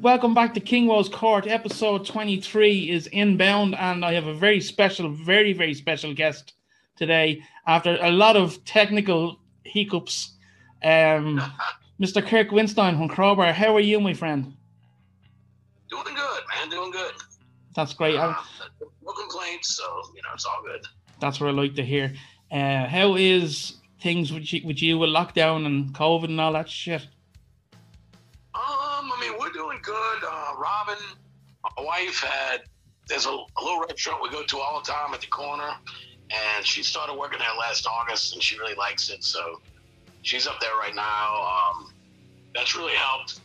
welcome back to Kingwell's Court. Episode 23 is inbound, and I have a very special, very, very special guest today. After a lot of technical hiccups, Mr. Kirk Winstein from Crowbar. How are you, my friend? Doing good, man. Doing good. That's great. No complaints, so it's all good. That's what I like to hear. How is things with you with lockdown and COVID and all that shit? We're doing good. Robin, my wife, there's a little restaurant we go to all the time at the corner, and she started working there last August, and she really likes it, so she's up there right now. That's really helped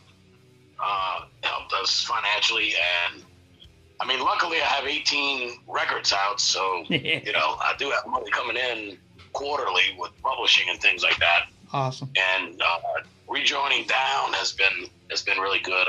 us financially, and luckily I have 18 records out, so I do have money coming in quarterly with publishing and things like that. Awesome. And rejoining Down has been really good.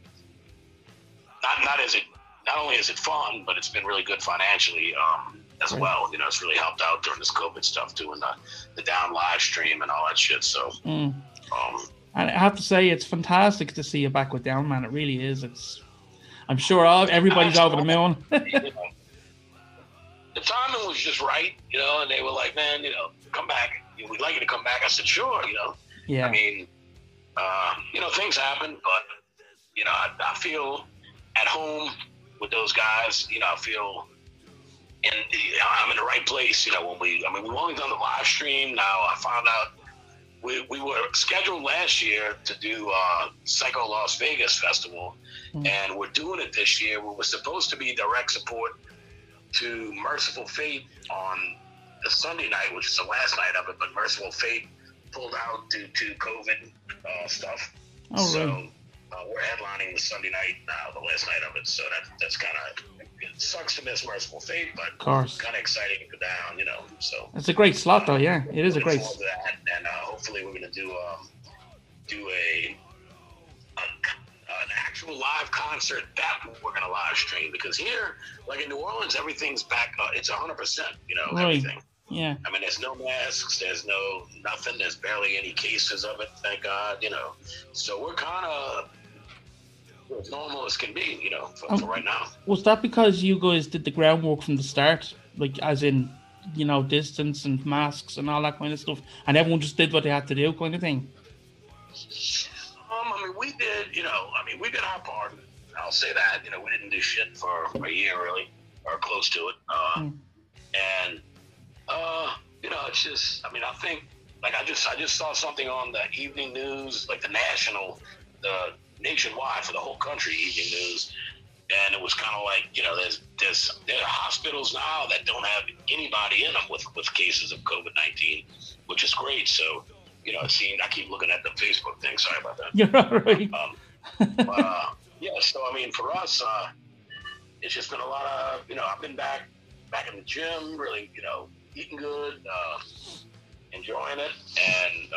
Not only is it fun, but it's been really good financially as well. It's really helped out during this COVID stuff, doing the Down live stream and all that shit. So, and I have to say, it's fantastic to see you back with Down, man. It really is. I'm sure everybody's over the moon. The timing was just right, and they were like, man, come back. We'd like you to come back. I said, sure, Yeah. Things happen, but, I feel at home with those guys. I feel I'm in the right place, when we've only done the live stream. Now I found out we were scheduled last year to do Psycho Las Vegas Festival, and we're doing it this year. We were supposed to be direct support to Merciful Fate on the Sunday night, which is the last night of it, but Merciful Fate pulled out due to COVID stuff. Oh, so really? We're headlining the Sunday night now, the last night of it. So that's kind of, it sucks to miss Merciful Fate, but of course, kind of exciting to go down, So it's a great slot, though. Yeah, it is a great. Slot. And hopefully we're going to do an actual live concert that we're going to live stream, because here, like in New Orleans, everything's back. It's 100%. Right. Everything. Yeah. There's no masks. There's nothing. There's barely any cases of it. Thank God. So we're kind of as normal as can be. For right now. Was that because you guys did the groundwork from the start, like as in, distance and masks and all that kind of stuff, and everyone just did what they had to do, kind of thing? We did. We did our part. I'll say that. We didn't do shit for a year really, or close to it. And. It's just, I think, like, I just saw something on the evening news, like the nationwide for the whole country evening news, and it was kind of like, there are hospitals now that don't have anybody in them with cases of COVID-19, which is great. So, I keep looking at the Facebook thing. Sorry about that. You're all right. So, for us, it's just been a lot of, I've been back in the gym, really, eating good, enjoying it, and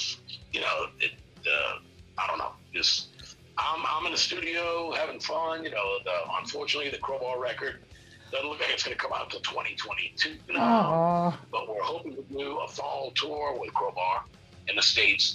I don't know, just I'm in the studio having fun. Unfortunately, the Crowbar record doesn't look like it's going to come out until 2022 now, but we're hoping to do a fall tour with Crowbar in the States.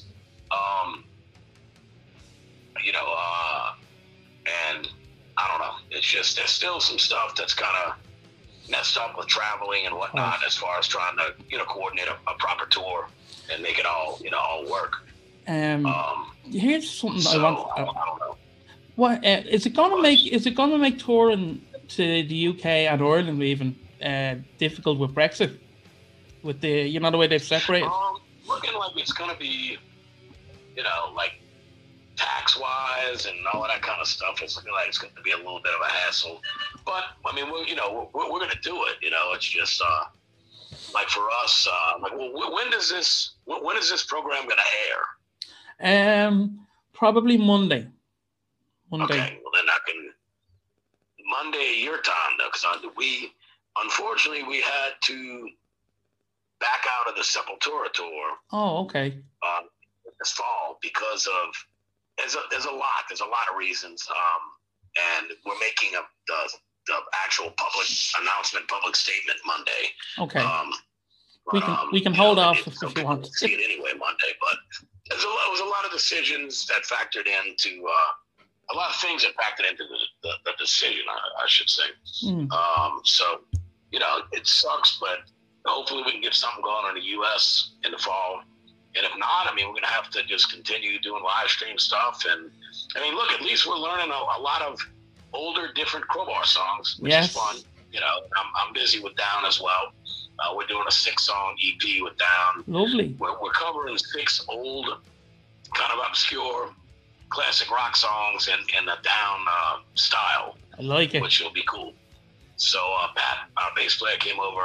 And I don't know, it's just there's still some stuff that's kind of messed up with traveling and whatnot, as far as trying to coordinate a proper tour and make it all all work. Here's something so, I want. I don't know. What is it gonna make? Is it gonna make touring to the UK and Ireland even difficult with Brexit? With the the way they've separated. Looking like it's gonna be, like tax wise and all of that kind of stuff. It's looking like it's gonna be a little bit of a hassle. But we're going to do it. It's just like for us. When is this program going to air? Probably Monday. Okay, well then I can Monday your time though, because unfortunately we had to back out of the Sepultura tour. Oh, okay. This fall because of there's a lot of reasons. And we're making the actual public statement Monday. Okay. We can hold off if you want. See it anyway Monday, but there was a lot of decisions that factored into a lot of things that factored into the decision, I should say. So, you know, it sucks, but hopefully we can get something going in the U.S. in the fall. And if not, I mean, we're going to have to just continue doing live stream stuff. And, I mean, look, at least we're learning a lot of older, different Crowbar songs, which is fun. You know, I'm busy with Down as well. We're doing a 6-song EP with Down. Lovely. We're covering 6 old, kind of obscure, classic rock songs in a Down style. I like it. Which will be cool. So Pat, our bass player, came over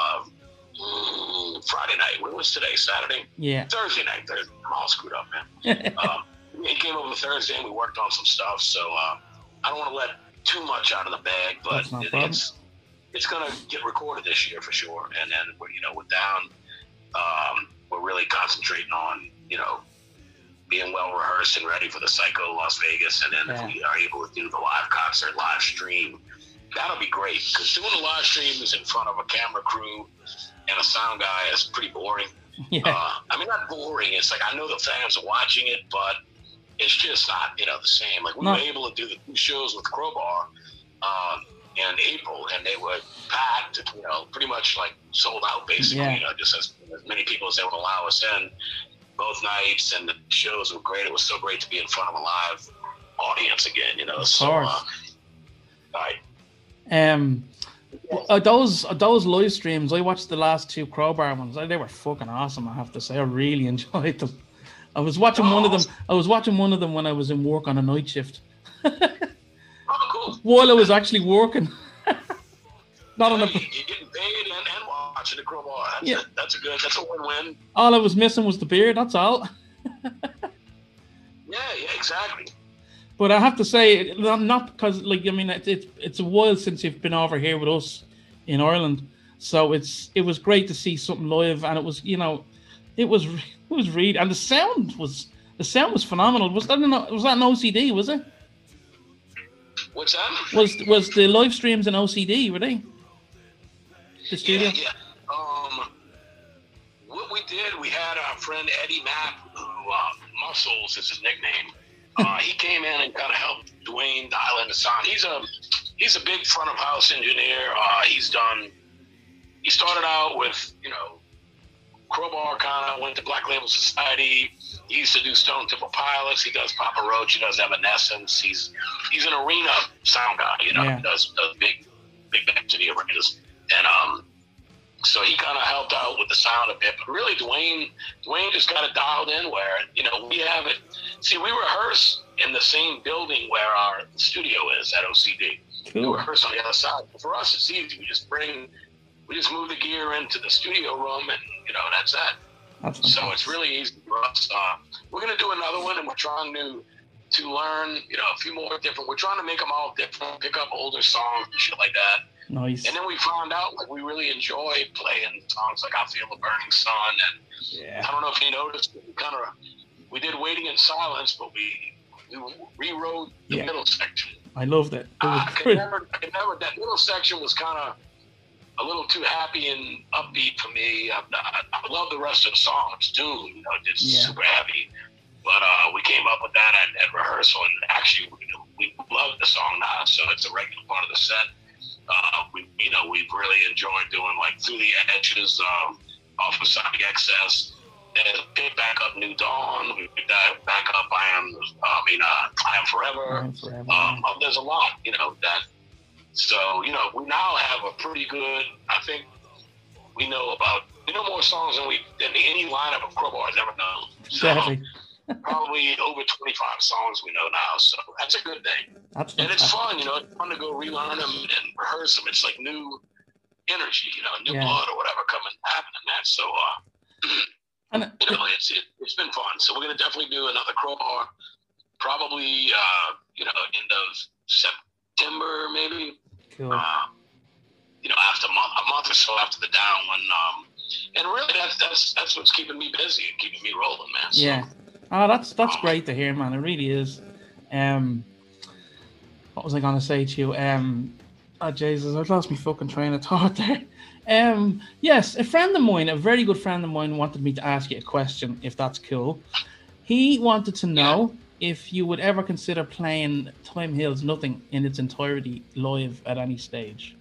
Friday night. When was today? Saturday? Yeah. Thursday night. I'm all screwed up, man. He came over Thursday and we worked on some stuff. So I don't want to let too much out of the bag, but it's going to get recorded this year for sure. And then we're Down. We're really concentrating on, you know, being well rehearsed and ready for the Psycho Las Vegas. And then if we are able to do the live concert, live stream, that'll be great. Because doing the live stream is in front of a camera crew and a sound guy is pretty boring. Yeah. I mean, not boring. It's like, I know the fans are watching it, but it's just not, you know, the same. Like, we were able to do the 2 shows with Crowbar in April, and they were packed, you know, pretty much like sold out, basically. You know, just as many people as they would allow us in both nights, and the shows were great. It was so great to be in front of a live audience again, you know. Of so, course. Those live streams, I watched the last 2 Crowbar ones. They were fucking awesome, I have to say. I really enjoyed them. I was watching one of them. I was watching one of them when I was in work on a night shift. Cool. While I was actually working. Not on a. You're getting paid and watching the Crowbar. That's a win-win. All I was missing was the beer. That's all. Yeah, exactly. But I have to say, not because, like, I mean, it's a while since you've been over here with us in Ireland, so it was great to see something live, and it was, you know, it was really, and the sound was phenomenal. Was that an OCD? Was it? What's that? Was the live streams in OCD? Were they? The studio. Yeah. What we did, we had our friend Eddie Mapp, who Muscles is his nickname. He came in and kind of helped Dwayne dial in the sound. He's a big front of house engineer. He started out with, you know, Crowbar, kind of went to Black Label Society. He used to do Stone Temple Pilots. He does Papa Roach. He does Evanescence. He's an arena sound guy, you know. He does big bands in the arenas. And so he kind of helped out with the sound a bit. But really, Dwayne just got it dialed in where, you know, we have it. See, we rehearse in the same building where our studio is at OCD. Cool. We rehearse on the other side. But for us, it's easy. We just move the gear into the studio room, and, you know, that's that. So it's really easy for us. We're going to do another one, and we're trying to learn, you know, a few more different. We're trying to make them all different, pick up older songs and shit like that. Nice. And then we found out, like, we really enjoy playing songs like I Feel the Burning Sun. And I don't know if you noticed, we did Waiting in Silence, but we rewrote the middle section. I loved it. That middle section was kind of a little too happy and upbeat for me. I love the rest of the songs too. You know, it's super happy. But we came up with that at rehearsal, and actually we love the song now, so it's a regular part of the set. We've really enjoyed doing like Through the Edges, off of Sonic XS. And pick back up New Dawn. We picked that back up I Am Forever. There's a lot, you know, that. So, you know, we now have a pretty good. I think we know more songs than any lineup of Crowbar has ever known. Exactly. Probably over 25 songs we know now, so that's a good thing. And it's fun, you know. It's fun to go relearn them and rehearse them. It's like new energy, you know, new blood or whatever happening. That so, you know, it's been fun. So we're gonna definitely do another Crowbar, probably end of September maybe. Cool. You know, after a month or so after the Down one. And really, that's what's keeping me busy and keeping me rolling, man. So, yeah. Oh, that's great to hear, man. It really is. What was I gonna say to you? Oh Jesus, I've lost my fucking train of thought there. Yes, a friend of mine, a very good friend of mine, wanted me to ask you a question, if that's cool. He wanted to know if you would ever consider playing Time Heals Nothing in its entirety live at any stage.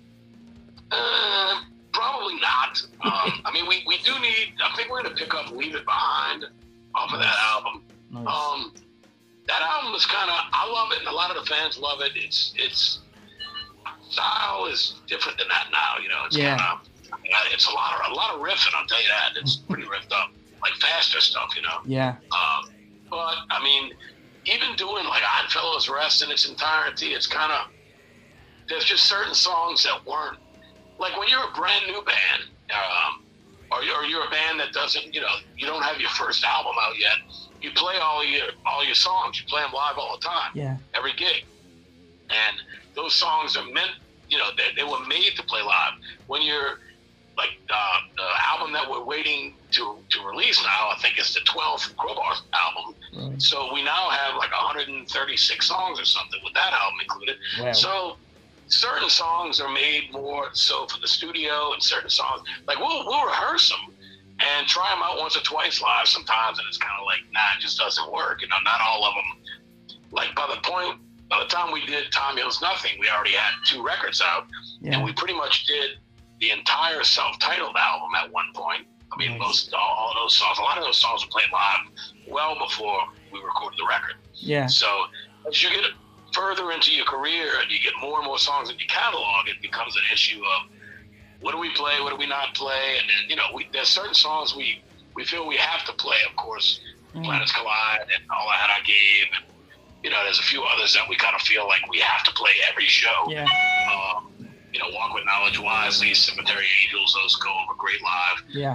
Probably not. I mean, we do need. I think we're going to pick up "Leave It Behind" off of that album. Nice. That album is kind of. I love it, and a lot of the fans love it. Its style is different than that now. You know, it's kind of. It's a lot of riffing. I'll tell you that. It's pretty riffed up, like faster stuff. You know. Yeah. But I mean, even doing like "Oddfellows Rest" in its entirety, it's kind of. There's just certain songs that weren't. Like when you're a brand new band, or you're a band that doesn't, you know, you don't have your first album out yet. You play all your songs. You play them live all the time. Yeah. Every gig, and those songs are meant, you know, they were made to play live. When you're like the album that we're waiting to release now, I think it's the 12th Crowbar album. Right. So we now have like 136 songs or something with that album included. Wow. So. Certain songs are made more so for the studio, and certain songs, like we'll rehearse them and try them out once or twice live sometimes, and it's kind of like, nah, it just doesn't work. You know, not all of them. Like by the time we did Time Heals Nothing, we already had 2 records out, and we pretty much did the entire self-titled album at one point. I mean, all of those songs, a lot of those songs were played live well before we recorded the record. Yeah. So as you get further into your career and you get more and more songs in your catalog, it becomes an issue of what do we play, what do we not play, and then, you know, there's certain songs we feel we have to play, of course, Planets Collide and All I Had I Gave, and, you know, there's a few others that we kind of feel like we have to play every show. Yeah. You know, Walk With Knowledge Wisely, Cemetery Angels, those go over great live. Yeah.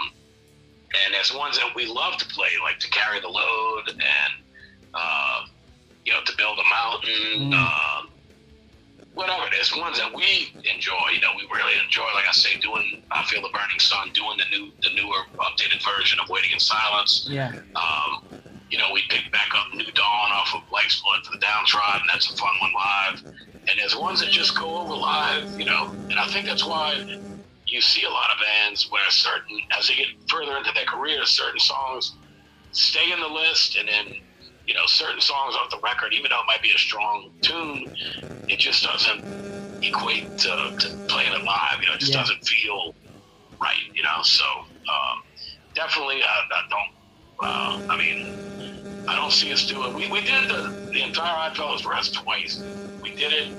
And there's ones that we love to play, like To Carry the Load and, you know, To Build a Mountain, whatever. There's ones that we enjoy. You know, we really enjoy. Like I say, doing I Feel the Burning Sun, doing the newer, updated version of Waiting in Silence. Yeah. You know, we picked back up New Dawn off of Life's Blood for the Downtrodden. That's a fun one live. And there's ones that just go over live. You know, and I think that's why you see a lot of bands where as they get further into their career, certain songs stay in the list, and then, you know, certain songs off the record, even though it might be a strong tune, it just doesn't equate to playing it live. You know, it just doesn't feel right, you know. So definitely, I mean, I don't see us do it. We did the entire Oddfellows Rest twice. We did it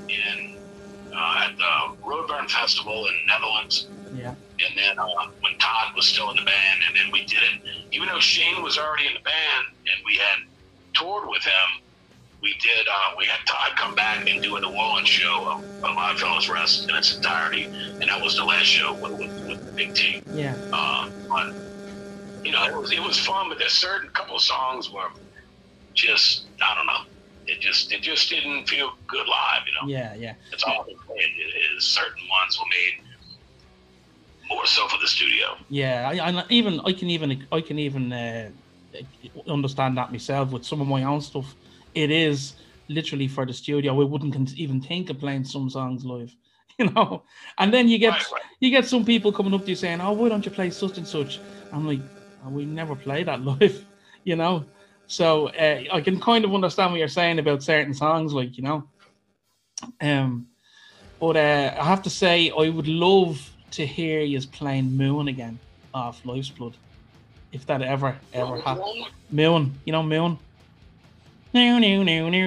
at the Roadburn Festival in Netherlands. Yeah. And then when Todd was still in the band, and then we did it, even though Shane was already in the band and we had toured with him, we had Todd come back and do a New Orleans show of Oddfellows Rest in its entirety, and that was the last show with the big team. Yeah. But you know, it was fun, but there's certain couple of songs where just, I don't know, it just didn't feel good live, you know. Yeah, yeah. It's all is certain ones were made more so for the studio. Yeah, I can even understand that myself with some of my own stuff. It is literally for the studio. We wouldn't even think of playing some songs live, you know. And then you get some people coming up to you saying, "Oh, why don't you play such and such?" I'm like, oh, we never play that live, you know. So I can kind of understand what you're saying about certain songs, like, you know. But I have to say, I would love to hear you playing Moon again off Life's Blood, if that ever happened. Moon, you know Moon. No. You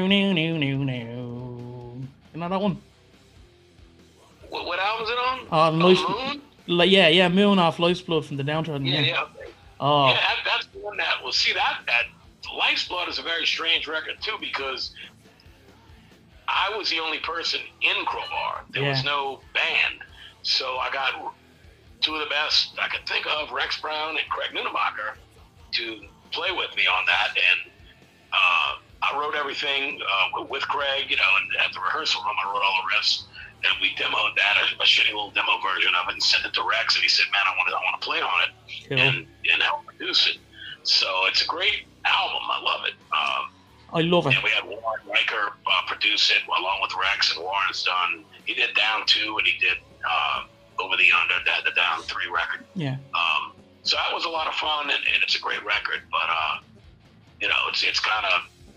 know that one? What album is it on? Moon? Yeah, Moon off Life's Blood from the Downtrodden. Yeah. Oh. Yeah, that's the one that. Well, see that Life's Blood is a very strange record too, because I was the only person in Crowbar. There was no band, so I got two of the best I could think of, Rex Brown and Craig Nunemacher, to play with me on that, and I wrote everything with Craig, you know, and at the rehearsal room I wrote all the riffs, and we demoed that, a shitty little demo version of it, and sent it to Rex, and he said, "Man, I want to play on it," cool. and help produce it. So it's a great album. I love it. I love it. And we had Warren Riker produce it along with Rex, and Warren's done. He did Down 2, and he did Over the Under, the Down 3 record. Yeah. So that was a lot of fun, and it's a great record. But you know, it's kind of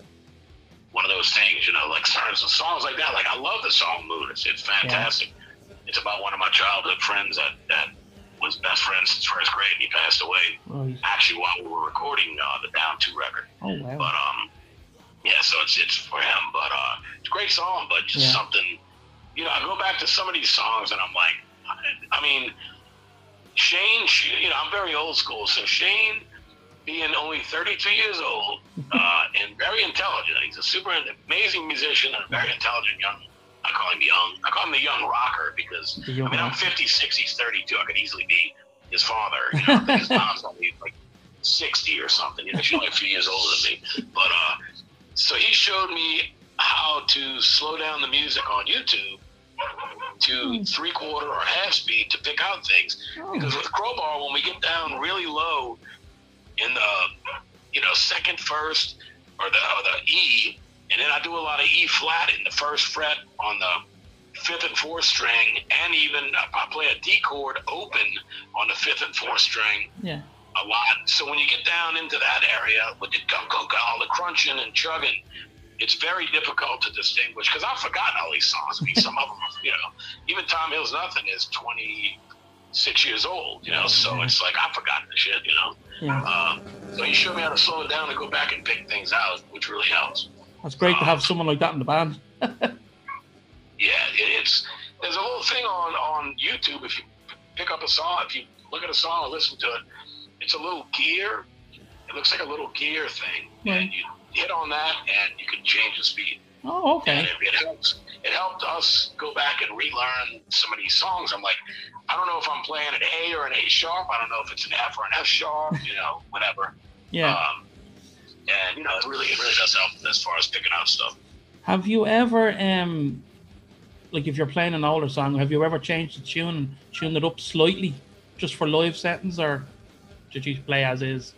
one of those things, you know, like songs like that. Like I love the song Mood. It's fantastic. Yeah. It's about one of my childhood friends that was best friends since first grade, and he passed away actually while we were recording the Down 2 record. Oh wow! But yeah, so it's for him. But it's a great song, but just something. You know, I go back to some of these songs, and I'm like, I mean, Shane. You know, I'm very old school, so Shane, being only 32 years old and very intelligent, he's a super amazing musician and a very intelligent young. I call him young. I call him the young rocker because, I mean, I'm 56, he's 32. I could easily be his father. You know, his mom's only like 60 or something. You know, she's only a few years older than me. But, so he showed me how to slow down the music on YouTube to 3/4 or half speed to pick out things. Because with Crowbar, when we get down really low in the, you know, second, first, or the E, and then I do a lot of E flat in the first fret on the 5th and 4th string, and even I play a D chord open on the 5th and 4th string a lot. So when you get down into that area with the all the crunching and chugging, it's very difficult to distinguish because I've forgotten all these songs. I mean, some of them, you know, even Tom Hill's Nothing is 26 years old, you know, so it's like I've forgotten the shit, you know. So he showed me how to slow it down and go back and pick things out, which really helps. It's great to have someone like that in the band. Yeah, there's a little thing on YouTube. If you pick up a song, if you look at a song and listen to it, it's a little gear. It looks like a little gear thing, and you hit on that, and you can change the speed. Oh, okay. And it helps. It helped us go back and relearn some of these songs. I'm like, I don't know if I'm playing an A or an A sharp. I don't know if it's an F or an F sharp. You know, whatever. Yeah. And you know, it really does help as far as picking out stuff. Have you ever, like if you're playing an older song, have you ever changed the tune and tuned it up slightly just for live settings, or did you play as is?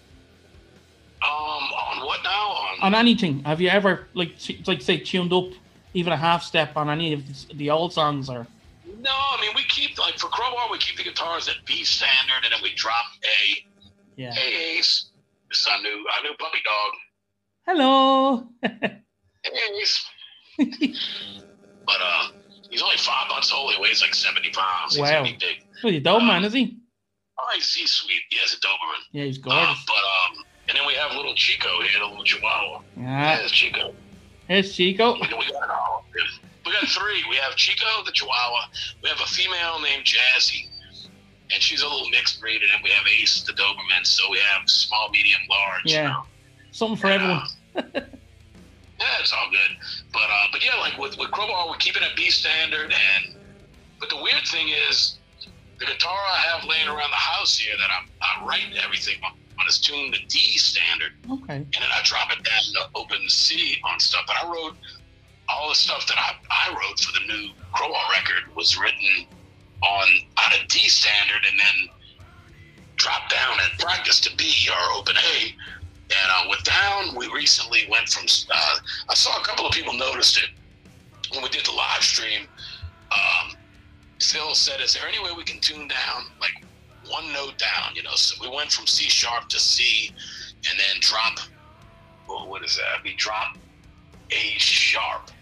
On what now? On anything. Have you ever, like say, tuned up even a half step on any of the old songs, or? No, I mean, we keep, like for Crowbar, we keep the guitars at B standard, and then we drop A. Yeah. Hey, Ace. This is our new puppy dog. Hello. Hey, Ace. But he's only 5 months old. He weighs like 70 pounds. He's wow. Big. Well, he's a Doberman, is he? Oh, he's sweet. He has a Doberman. Yeah, he's gorgeous. And then we have little Chico here, the little Chihuahua. Yeah. There's Chico. Here's Chico. We got 3. We have Chico, the Chihuahua. We have a female named Jazzy, and she's a little mixed breed. And then we have Ace, the Doberman. So we have small, medium, large. Yeah. You know? Something for everyone. Yeah, it's all good. But yeah, like with Crowbar, we're keeping it B standard. But the weird thing is, the guitar I have laying around the house here that I write everything on is tuned to D standard. Okay. And then I drop it down to open C on stuff. But I wrote all the stuff that I wrote for the new Crowbar record was written out of D standard and then dropped down and practiced to B or open A. And with Down, we recently went from, I saw a couple of people noticed it when we did the live stream. Phil said, is there any way we can tune down, like one note down, you know? So we went from C sharp to C and then drop, well, what is that? We drop A sharp,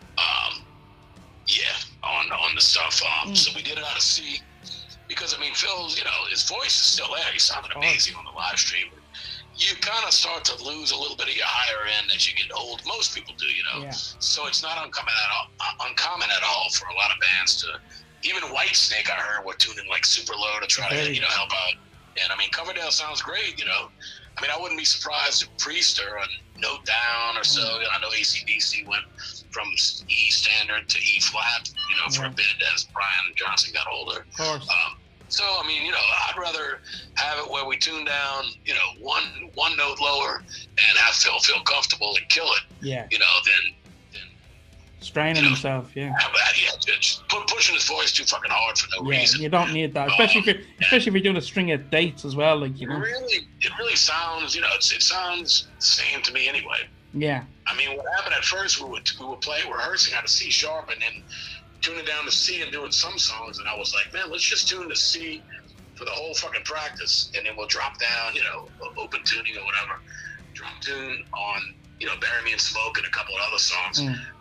on the stuff. So we did it out of C because, I mean, Phil's, you know, his voice is still there. He sounded amazing on the live stream. You kind of start to lose a little bit of your higher end as you get old. Most people do, you know. Yeah. So it's not uncommon at all for a lot of bands to, even Whitesnake, I heard, were tuning like super low to try to, you know, help out. And I mean, Coverdale sounds great, you know. I mean, I wouldn't be surprised if Priest or a note down or so. I know AC/DC went from E standard to E flat, you know, for a bit as Brian Johnson got older. Of course. So, I mean, you know, I'd rather have it where we tune down, you know, one note lower and have Phil feel comfortable and kill it. Yeah. You know, than straining himself. Yeah. Just pushing his voice too fucking hard for no reason. You don't need that, especially if you're doing a string of dates as well, like, you know. It really sounds, you know, it sounds the same to me anyway. Yeah. I mean, what happened at first, we would rehearsing out of C sharp and then tuning down to C and doing some songs, and I was like, man, let's just tune to C for the whole fucking practice, and then we'll drop down, you know, open tuning or whatever, drop tune on Bury Me in Smoke and a couple of other songs.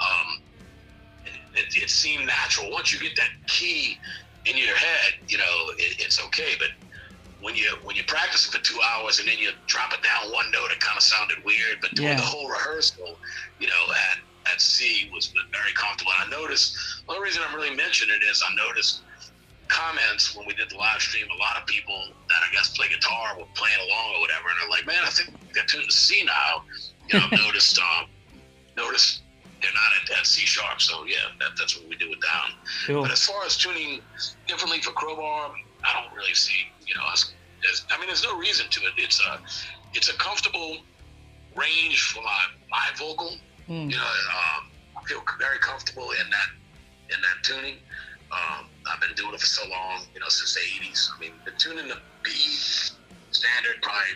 It seemed natural. Once you get that key in your head, it's okay. But when you practice it for 2 hours and then you drop it down one note, it kind of sounded weird. But doing the whole rehearsal, at C was very comfortable. And I noticed, the only reason I'm really mentioning it is I noticed comments when we did the live stream. A lot of people that I guess play guitar were playing along or whatever, and they're like, "Man, I think they're tuned to C now." I've noticed they're not at C sharp, so yeah, that's what we do it down. Cool. But as far as tuning differently for Crowbar, I don't really see, there's no reason to it. It's a comfortable range for my vocal. I feel very comfortable in that tuning. I've been doing it for so long, since the 80s. I mean, been tuning the B standard probably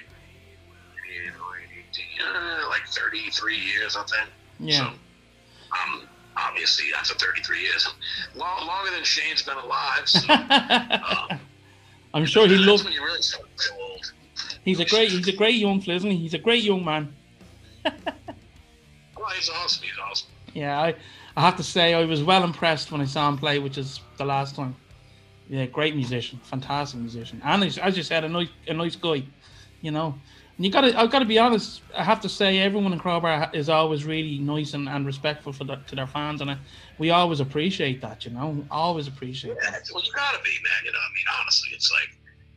like 33 years, I think. Yeah. So, obviously, after 33 years, longer than Shane's been alive. So, I'm sure he loves. When you really start to feel old. He's a great young fella, isn't he? He's a great young man. Well, he's awesome. He's awesome. Yeah, I have to say I was well impressed when I saw him play, which is the last time. Yeah, great musician, fantastic musician, and as you said, a nice guy, And I've got to be honest. I have to say, everyone in Crowbar is always really nice and respectful to their fans, and we always appreciate that. Always appreciate that. Well, you gotta be, man. Honestly, it's like,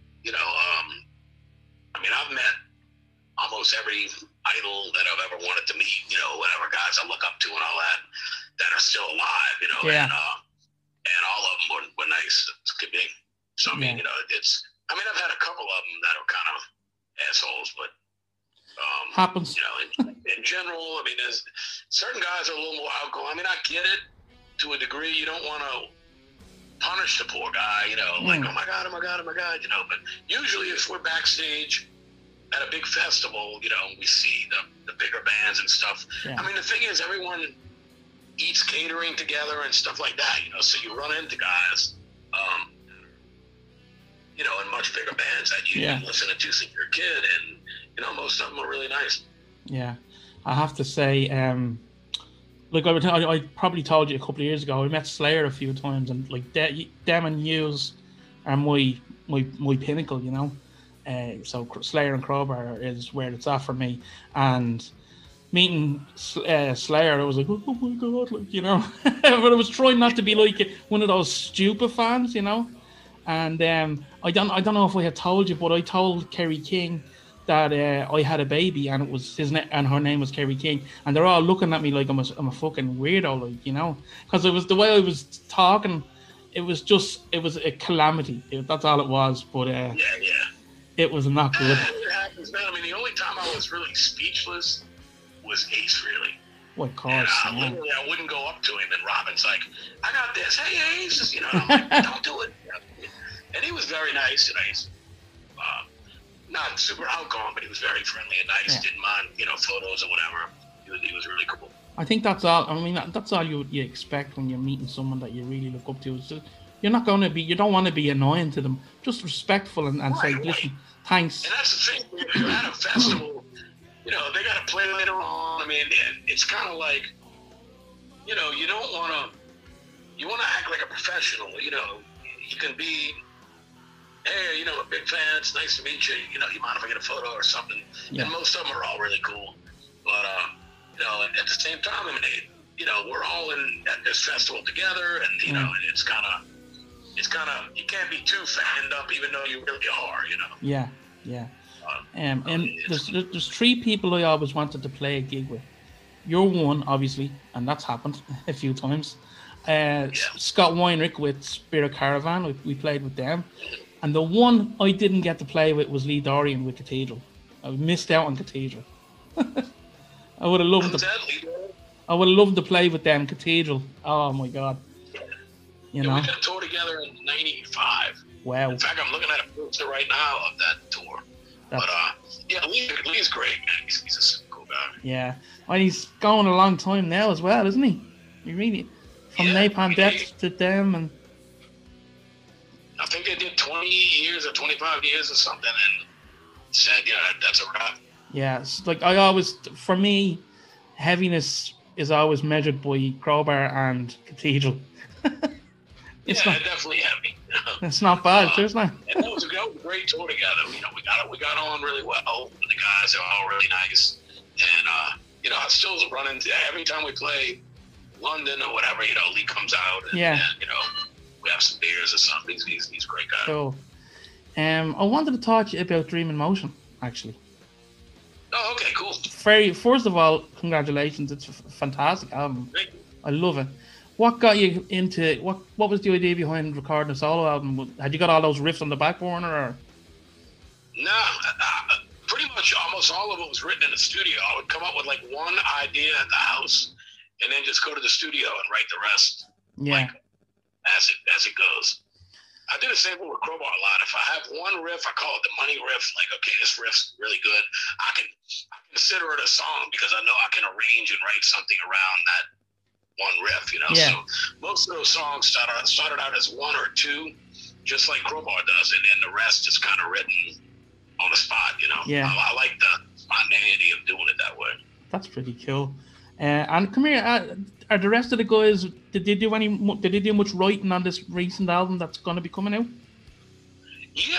I've met almost every idol that I've ever wanted to meet. Whatever guys I look up to and all that are still alive. Yeah. And all of them were nice to me. So I mean, I've had a couple of them that are kind of assholes, but happens. In general, there's certain guys are a little more outgoing. I get it to a degree. You don't want to punish the poor guy, like, oh my god, but usually if we're backstage at a big festival, we see the bigger bands and stuff. Yeah. The thing is, everyone eats catering together and stuff like that, so you run into guys, in much bigger bands that you've been listening to since you're a kid, and, most of them are really nice. Yeah. I have to say, like I probably told you a couple of years ago, I met Slayer a few times, and like them and Hughes are my pinnacle, so Slayer and Crowbar is where it's at for me. And meeting Slayer, I was like, oh my god, but I was trying not to be like one of those stupid fans, And I don't know if I had told you, but I told Kerry King that I had a baby, and it was and her name was Kerry King, and they're all looking at me like I'm a fucking weirdo, because it was the way I was talking. It was a calamity. That's all it was. But it was not good. It happens, man. The only time I was really speechless was Ace, really. Well, of course. And literally, I wouldn't go up to him, and Robin's like, "I got this. Hey, Ace," and I'm like, "Don't do it." And he was very nice, and he's not super outgoing, but he was very friendly and nice. Didn't mind, photos or whatever. He was really cool. I think that's all. That's all you expect when you're meeting someone that you really look up to. You're not going to be. You don't want to be annoying to them. Just respectful and say, "Listen, thanks." And that's the thing. If you're at a festival, they got to play later on. It's kind of like, you don't want to. You want to act like a professional. You can be. Hey, a big fan. It's nice to meet you. You mind if I get a photo or something? Yeah. And most of them are all really cool. But at the same time, we're all at this festival together, and it's kind of you can't be too fanned up, even though you really are. Yeah. And there's three people I always wanted to play a gig with. You're one, obviously, and that's happened a few times. Scott Weinrich with Spirit Caravan. We played with them. And the one I didn't get to play with was Lee Dorian with Cathedral. I missed out on Cathedral. I would have loved to play with them, Cathedral. Oh my god. We did a tour together in '95. Wow. In fact, I'm looking at a poster right now of that tour. But Lee's great, man. He's a super cool guy. Yeah. Well, he's going a long time now as well, isn't he? He really from Napalm Death to them, and I think they did 20 years or 25 years or something, and said, that's a wrap. Yeah, it's like I always, for me, heaviness is always measured by Crowbar and Cathedral. It's not definitely heavy. It's not bad, isn't it? And that was a great tour together. You know, we got on really well with the guys. They were all really nice. And you know, I still run into every time we play London or whatever. You know, Lee comes out. And, and you know, we have some beers or something. He's a great guy. Cool. I wanted to talk to you about Dream in Motion, actually. Oh, okay, cool. First of all, congratulations! It's a fantastic album. Thank you. I love it. What got you into what was the idea behind recording a solo album? Had you got all those riffs on the back burner, or? No, pretty much almost all of it was written in the studio. I would come up with like one idea at the house, and then just go to the studio and write the rest. Yeah. Like, as it goes. I do the same thing with Crowbar a lot. If I have one riff, I call it the money riff. Like, okay, this riff's really good. I can consider it a song because I know I can arrange and write something around that one riff, you know. Yeah. So most of those songs started out as one or two, just like Crowbar does, and then the rest is kind of written on the spot, you know. Yeah. I like the spontaneity of doing it that way. That's pretty cool. And come here, are the rest of the guys? Did they do much writing on this recent album that's going to be coming out? Yeah,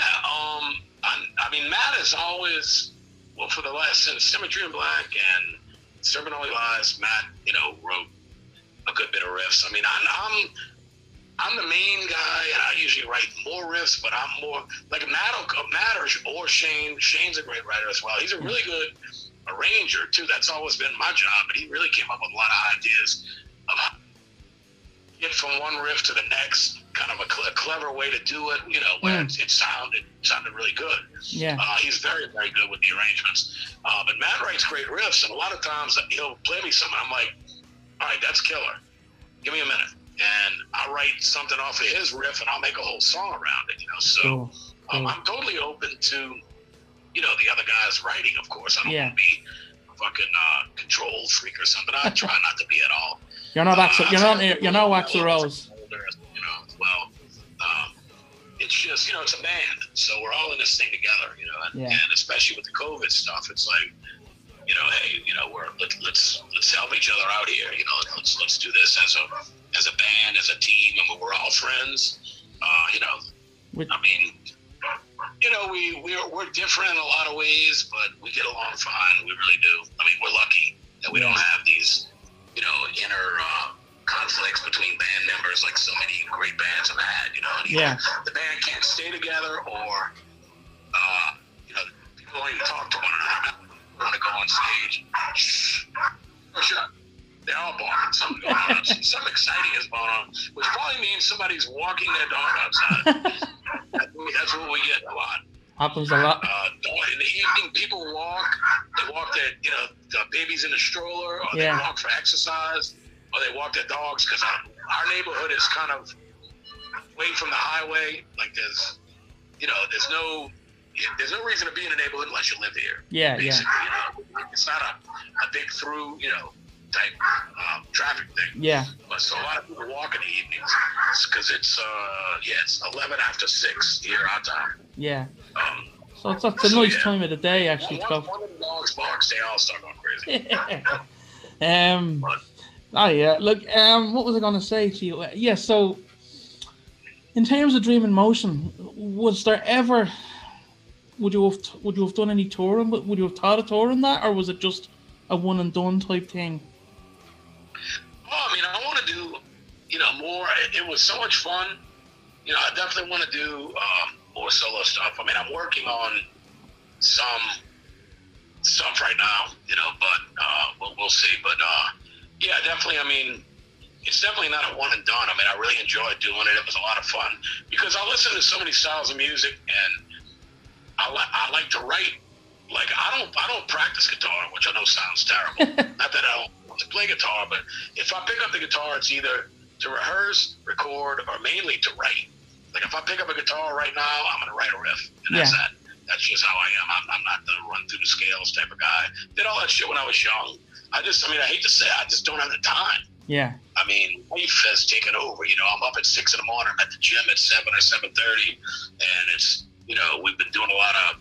I mean, Matt is always, well, for the last, since Symmetry in Black and Servant Only Lies, Matt, you know, wrote a good bit of riffs. I mean, I'm the main guy, and I usually write more riffs, but I'm more, like Matt or Shane. Shane's a great writer as well. He's a really good arranger, too. That's always been my job, but he really came up with a lot of ideas of how to get from one riff to the next, kind of a clever way to do it, you know, where it sounded really good. Yeah. He's very, very good with the arrangements. But Matt writes great riffs, and a lot of times he'll play me something. I'm like, all right, that's killer. Give me a minute. And I'll write something off of his riff, and I'll make a whole song around it, you know. So Cool. I'm totally open to, you know, the other guys writing, of course. I don't want to be a fucking control freak or something. I try not to be at all. You're not Axl. You're not Axl Rose. You know, as well. It's just, you know, it's a band, so we're all in this thing together, you know. And especially with the COVID stuff, it's like, you know, hey, you know, let's help each other out here. You know, let's do this as a band, as a team, and we're all friends. You know, I mean, you know, we're different in a lot of ways, but we get along fine. We really do. I mean, we're lucky that we don't have these, you know, inner conflicts between band members like so many great bands have had. You know, and either the band can't stay together, or you know, people don't even talk to one another. Want to go on stage? Shut. They're all barking. Something going on. Something exciting is going on, which probably means somebody's walking their dog outside. That's what we get a lot. Happens a lot. In the evening, people walk. They walk their, you know, the babies in the stroller, or they walk for exercise, or they walk their dogs, because our neighborhood is kind of away from the highway. Like there's no reason to be in a neighborhood unless you live here. Yeah, basically, you know, it's not a big through, you know, type traffic thing. Yeah. But so a lot of people walk in the evenings because it's 11 after 6 here our time. Yeah. So it's a nice time of the day, actually. One of the dogs barks, they all start going crazy. Look, what was I going to say to you? Yeah, so in terms of Dream in Motion, was there ever... Would you have done any touring? Would you have thought of touring that, or was it just a one and done type thing? Oh, I mean, I want to do, you know, more. It was so much fun. You know, I definitely want to do more solo stuff. I mean, I'm working on some stuff right now, you know, but we'll see. But yeah, definitely. I mean, it's definitely not a one and done. I mean, I really enjoyed doing it. It was a lot of fun because I listen to so many styles of music, and I like to write. Like, I don't practice guitar, which I know sounds terrible. Not that I don't want to play guitar, but if I pick up the guitar, it's either to rehearse, record, or mainly to write. Like, if I pick up a guitar right now, I'm going to write a riff, and that's that. That's just how I am. I'm not the run through the scales type of guy. Did all that shit when I was young. I hate to say it, I just don't have the time. Yeah. I mean, life has taken over. You know, I'm up at 6 a.m. I'm at the gym at 7 or 7:30, and it's, you know, we've been doing a lot of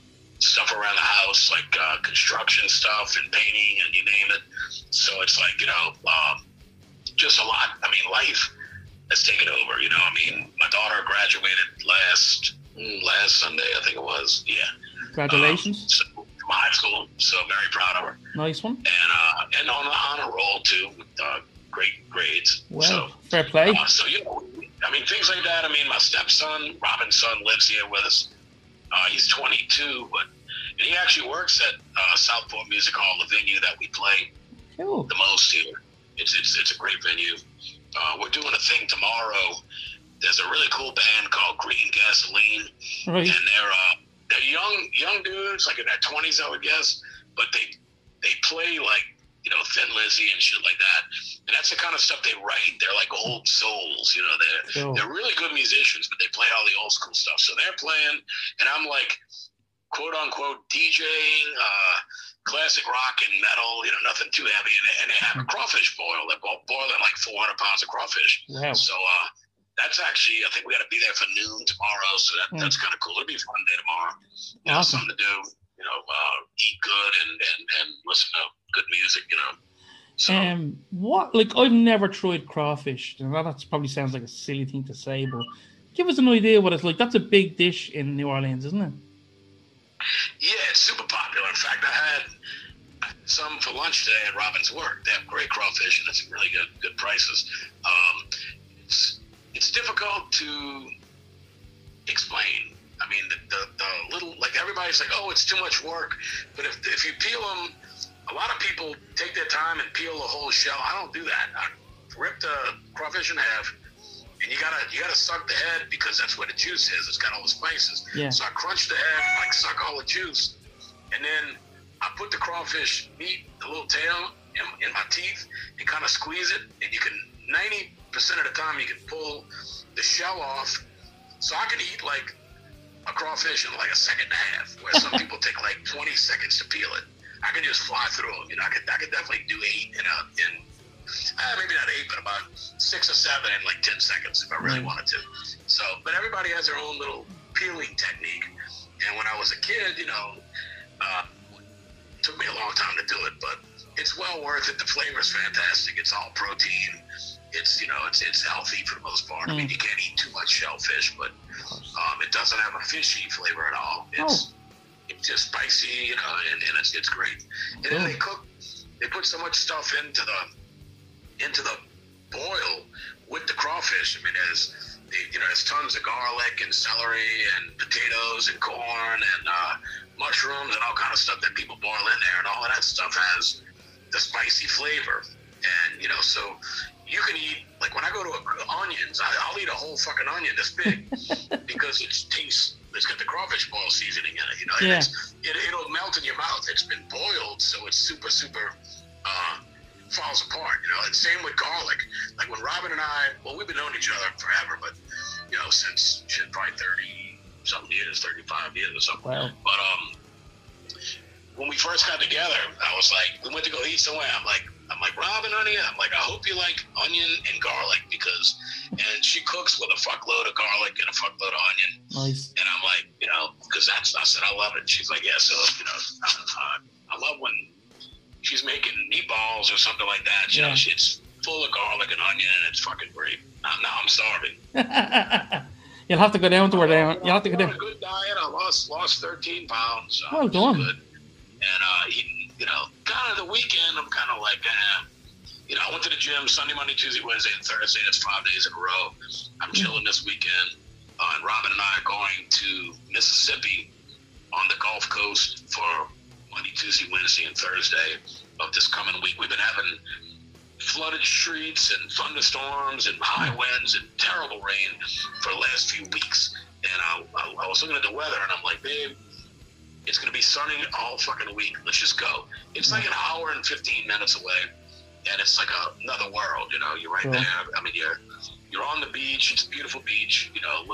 stuff around the house, like construction stuff and painting and you name it. So it's like, just a lot. I mean, life has taken over, I mean, my daughter graduated last Sunday, I think it was. Yeah. Congratulations. So, from high school, so very proud of her. Nice one. And on the honor roll, too, with great grades. Well, so, fair play. So, I mean, things like that. I mean, my stepson, Robin's son, lives here with us. He's 22, and he actually works at Southport Music Hall, the venue that we play the most here. It's a great venue. We're doing a thing tomorrow. There's a really cool band called Green Gasoline, right. And they're young dudes, like in their 20s, I would guess, but they play like Thin Lizzy and shit like that, and that's the kind of stuff they write. They're like old souls, they're really good musicians, but they play all the old school stuff. So they're playing, and I'm like, quote unquote, DJing classic rock and metal, nothing too heavy, and they have a crawfish boil. They're boiling like 400 pounds of crawfish. Wow. So that's actually, I think we got to be there for noon tomorrow, so that's kind of cool. It'll be a fun day tomorrow. Awesome. Something to do, eat good and listen to good music, So, what, like, I've never tried crawfish. That probably sounds like a silly thing to say, but give us an idea what it's like. That's a big dish in New Orleans, isn't it? Yeah, it's super popular. In fact, I had some for lunch today at Robin's work. They have great crawfish, and it's really good prices. It's difficult to explain. I mean, the little, like, everybody's like, oh, it's too much work. But if you peel them, a lot of people take their time and peel the whole shell. I don't do that. I rip the crawfish in half, and you gotta suck the head, because that's where the juice is. It's got all the spices. Yeah. So I crunch the head, like suck all the juice, and then I put the crawfish meat, the little tail, in my teeth and kind of squeeze it, and you can 90% of the time you can pull the shell off. So I can eat like a crawfish in like a second and a half, where some people take like 20 seconds to peel it. I can just fly through them. I could definitely do 8 in maybe not 8, but about 6 or 7 in like 10 seconds if I really wanted to. So, but everybody has their own little peeling technique. And when I was a kid, it took me a long time to do it, but it's well worth it. The flavor is fantastic. It's all protein. It's it's healthy for the most part. I mean, you can't eat too much shellfish, but it doesn't have a fishy flavor at all. It's just spicy, and it's great. And then they put so much stuff into the boil with the crawfish. I mean, there's tons of garlic and celery and potatoes and corn and mushrooms and all kind of stuff that people boil in there, and all of that stuff has the spicy flavor. And so you can eat, like, when I go to onions, I'll eat a whole fucking onion this big because it's got the crawfish boil seasoning in it, Yeah. It'll melt in your mouth. It's been boiled, so it's super falls apart, and same with garlic. Like when Robin and I, we've been knowing each other forever, but since probably 30 something years, 35 years or something. Wow. But when we first got together, I was like, we went to go eat somewhere. I'm like, Robin, honey, I hope you like onion and garlic, and she cooks with a fuckload of garlic and a fuckload of onion. Nice. And I'm like, because I said, I love it. She's like, yeah, so, I love when she's making meatballs or something like that. It's full of garlic and onion, and it's fucking great. Now I'm starving. You'll have to go down to her down. You'll have to go down. A good diet. I lost 13 pounds. Well done. Good. And kind of the weekend, I'm kind of like, I went to the gym Sunday, Monday, Tuesday, Wednesday, and Thursday. That's 5 days in a row. I'm chilling this weekend. And Robin and I are going to Mississippi on the Gulf Coast for Monday, Tuesday, Wednesday, and Thursday of this coming week. We've been having flooded streets and thunderstorms and high winds and terrible rain for the last few weeks. And I was looking at the weather, and I'm like, babe, it's going to be sunny all fucking week. Let's just go. It's like an hour and 15 minutes away, and it's like another world, You're right there. I mean, you're on the beach. It's a beautiful beach,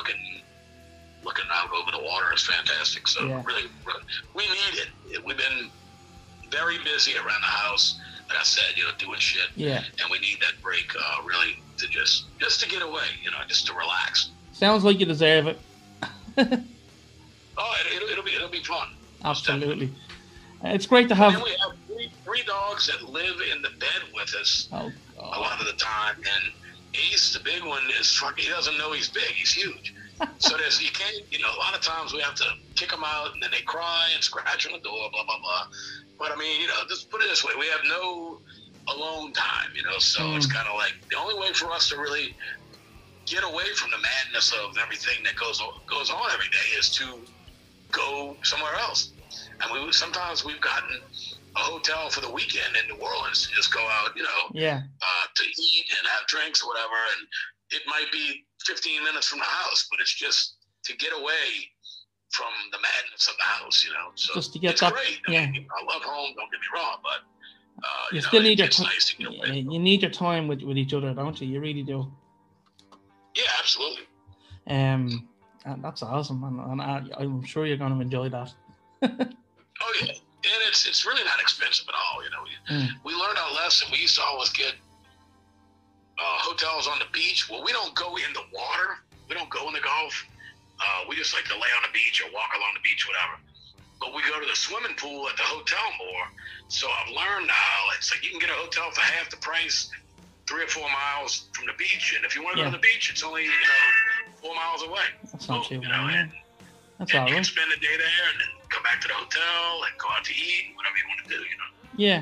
looking out over the water is fantastic. So really, we need it. We've been very busy around the house, like I said, doing shit. Yeah. And we need that break, really, to just to get away, just to relax. Sounds like you deserve it. Oh, it'll be fun. Absolutely. It's great to have. And then we have three dogs that live in the bed with us Oh, a lot of the time. And Ace, the big one, is fucking. He doesn't know he's big. He's huge. So you can't. A lot of times we have to kick them out, and then they cry and scratch on the door, blah blah blah. But I mean, just put it this way: we have no alone time. So it's kind of like the only way for us to really get away from the madness of everything that goes on every day is to go somewhere else. And sometimes we've gotten a hotel for the weekend in New Orleans to just go out, to eat and have drinks or whatever. And it might be 15 minutes from the house, but it's just to get away from the madness of the house, So just to get it's that, great. yeah. I love home, don't get me wrong, but you still need your nice to get away. You need your time with each other, don't you? You really do. Yeah, absolutely. And that's awesome, and I'm sure you're going to enjoy that. Oh yeah, and it's really not expensive at all. We learned our lesson. We used to always get hotels on the beach. Well, we don't go in the water. We don't go in the Gulf. We just like to lay on the beach or walk along the beach, whatever. But we go to the swimming pool at the hotel more. So I've learned now it's like you can get a hotel for half the price, 3 or 4 miles from the beach. And if you want to go to the beach, it's only 4 miles away. That's not too bad. That's all right. You can spend the day there and then come back to the hotel and go out to eat, whatever you want to do, Yeah.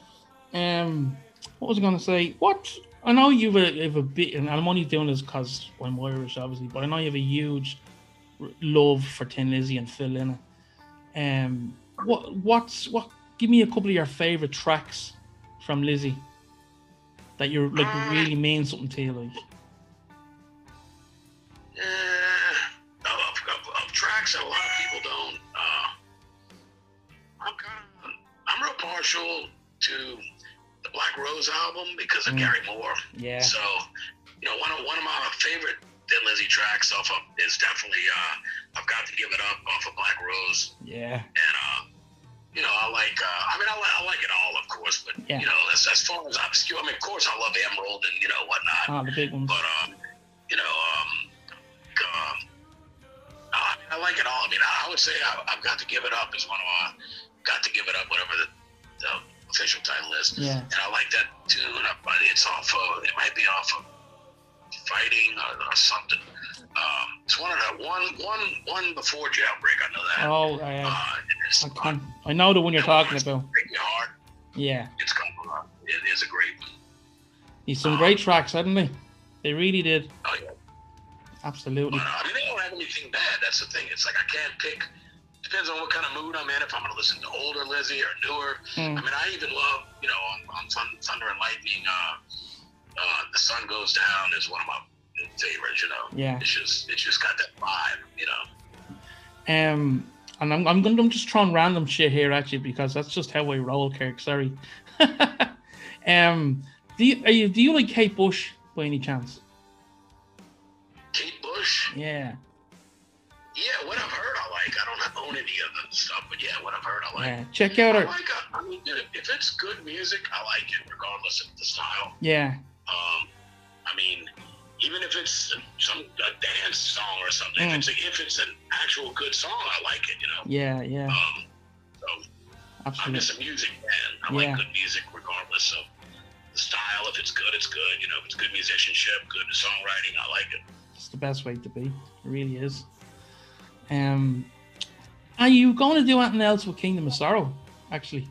What was I going to say? I know you have a bit, and I'm only doing this because I'm Irish, obviously, but I know you have a huge love for Thin Lizzy and Phil Lynott. Give me a couple of your favorite tracks from Lizzy that you're like really mean something to you, like. Of tracks that a lot of people don't. I'm real partial to the Black Rose album because of Gary Moore. Yeah. So, one of my favorite Thin Lizzy tracks is definitely I've Got to Give It Up off of Black Rose. Yeah. And I like it all, of course, but as far as obscure, of course I love Emerald and whatnot. The big ones. But I like it all. I would say I've Got to Give It Up is one of our Got to Give It Up, whatever the official title is. Yeah. And I like that tune. It's off of, it might be off of Fighting or something. It's one of the one before Jailbreak. I know that. Oh, I know the one you're talking about. Break Your Heart. Yeah. It's called. It is a great one. He's some great tracks, hadn't they? They really did. Oh yeah. Absolutely. But, they don't have anything bad. That's the thing. It's like I can't pick. Depends on what kind of mood I'm in. If I'm going to listen to older Lizzy or newer. I even love, on Thunder and Lightning, The Sun Goes Down is one of my favorites. Yeah. It's just got that vibe. And I'm just throwing random shit here actually because that's just how I roll, Kirk. Sorry. Do you like Kate Bush by any chance? Kate Bush? Yeah. Yeah, what I've heard I like. I don't own any of the stuff, but yeah, what I've heard I like. Yeah, check out her. If it's good music, I like it regardless of the style. Yeah. Even if it's a dance song or something, if it's an actual good song, I like it. Yeah. So absolutely. I'm just a music fan. I like good music regardless of the style. If it's good, it's good. If it's good musicianship, good songwriting, I like it. It's the best way to be. It really is. Are you going to do anything else with Kingdom of Sorrow, actually?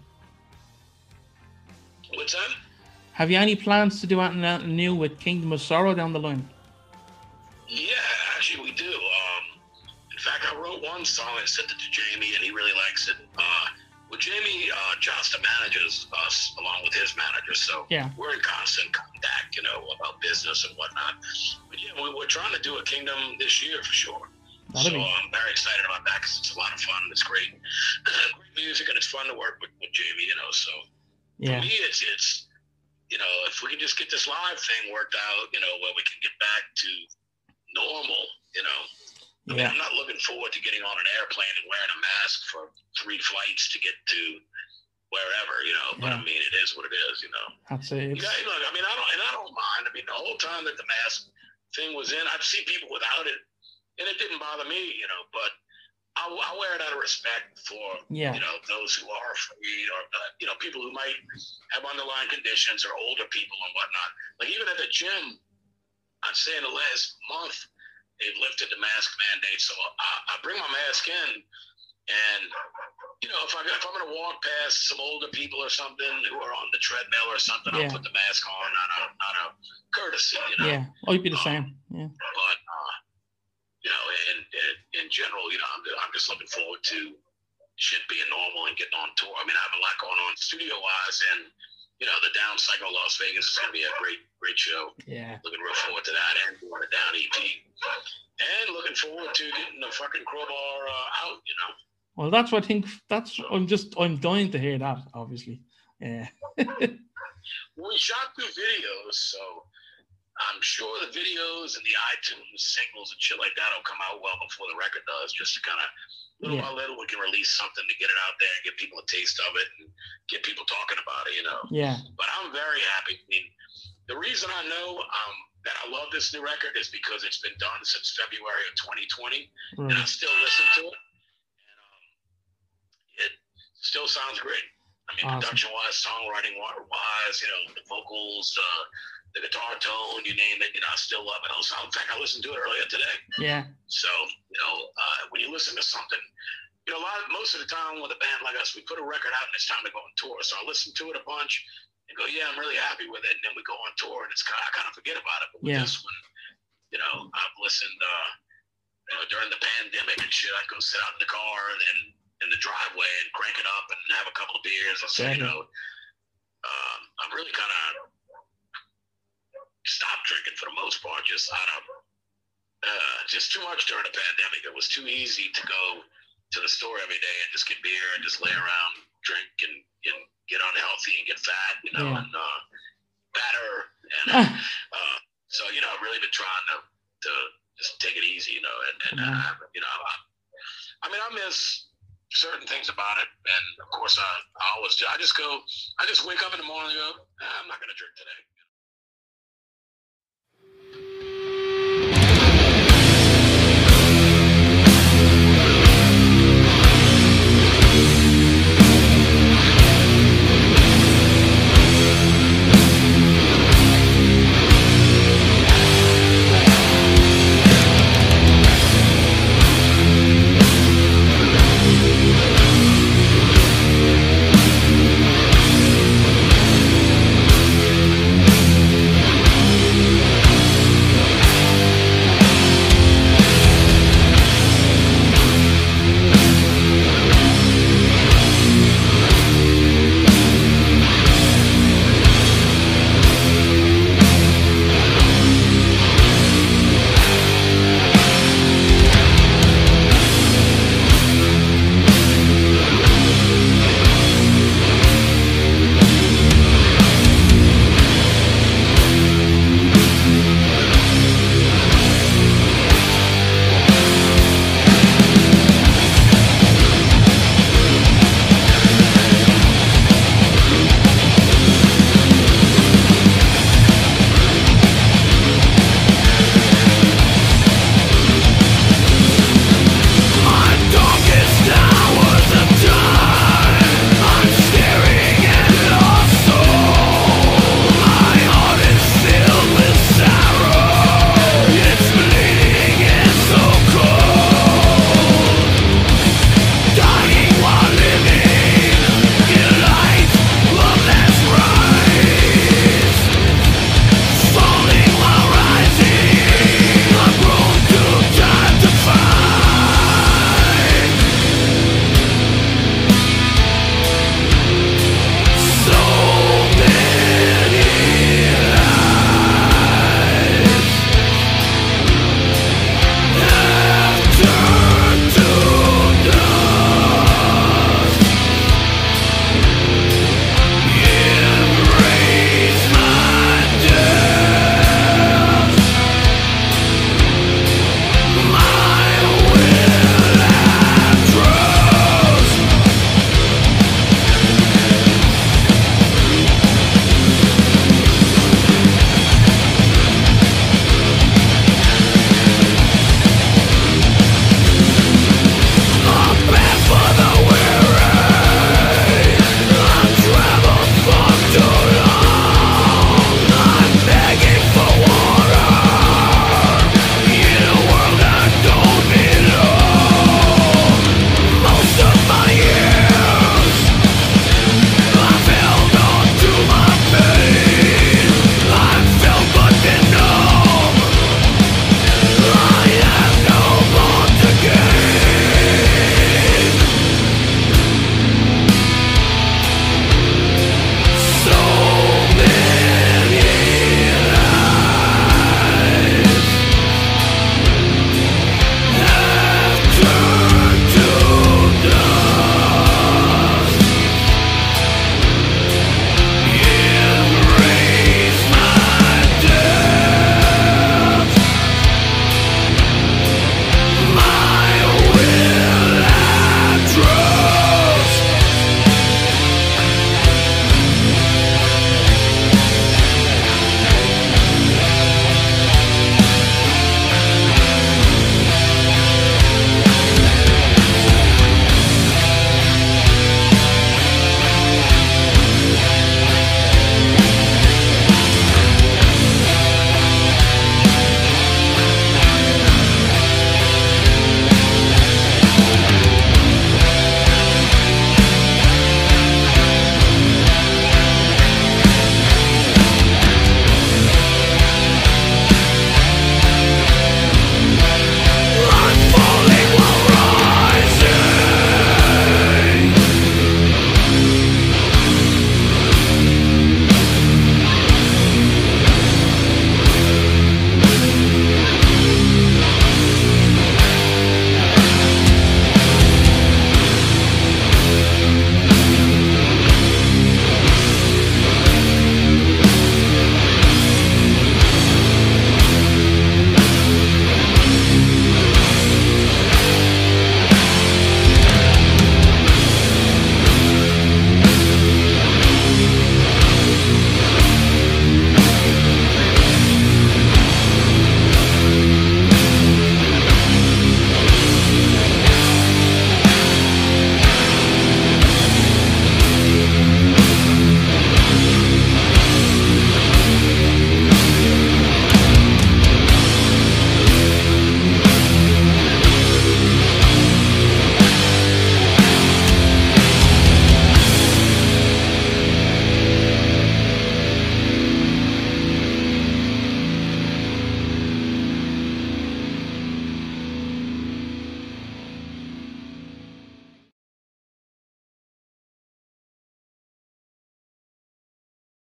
What's that? Have you any plans to do anything new with Kingdom of Sorrow down the line? Yeah, actually we do. In fact, I wrote one song and sent it to Jamie, and he really likes it. Jamie Josta manages us along with his manager, so we're in constant contact, about business and whatnot. But yeah, we're trying to do a Kingdom this year for sure. So I'm very excited about that because it's a lot of fun. It's great, great music, and it's fun to work with Jamie. So for me, it's if we can just get this live thing worked out, where we can get back to normal, I'm not looking forward to getting on an airplane and wearing a mask for 3 flights to get to wherever, but it is what it is, That's it. Look, I don't mind. The whole time that the mask thing was in, I've seen people without it, and it didn't bother me, but I wear it out of respect for those who are afraid, or people who might have underlying conditions, or older people and whatnot. Like even at the gym, I'd say in the last month they've lifted the mask mandate, so I bring my mask in, and if I'm going to walk past some older people or something who are on the treadmill or something, I'll put the mask on out of courtesy. Yeah, I'd be the same. Yeah, but in general, I'm just looking forward to shit being normal and getting on tour. I mean, I have a lot going on studio wise, and the Down Cycle Las Vegas is going to be a great show. Yeah, looking real forward to that, and doing a Down EP, and looking forward to getting the fucking Crowbar out. Well, that's what I think. I'm dying to hear that. Obviously, yeah. We shot 2 videos, so I'm sure the videos and the iTunes singles and shit like that will come out well before the record does, just to kind of little by little we can release something to get it out there and give people a taste of it and get people talking about it, Yeah. But I'm very happy. I mean, the reason I know that I love this new record is because it's been done since February of 2020, and I still listen to it, and it still sounds great. I mean, awesome. Production-wise, songwriting-wise, the vocals, the guitar tone, you name it, I still love it. In fact, I listened to it earlier today. Yeah. So, when you listen to something, most of the time with a band like us, we put a record out and it's time to go on tour. So I listen to it a bunch and go, yeah, I'm really happy with it. And then we go on tour and I kind of forget about it. But with this one, I've listened, during the pandemic and shit, I'd go sit out in the car and in the driveway and crank it up and have a couple of beers. And so, I'm really kind of stopped drinking for the most part, just out of just too much during the pandemic. It was too easy to go to the store every day and just get beer and just lay around, drink and get unhealthy and get fat, and fatter. And so, I've really been trying to just take it easy, and I mean, I miss certain things about it, and of course, I just wake up in the morning and go, I'm not going to drink today.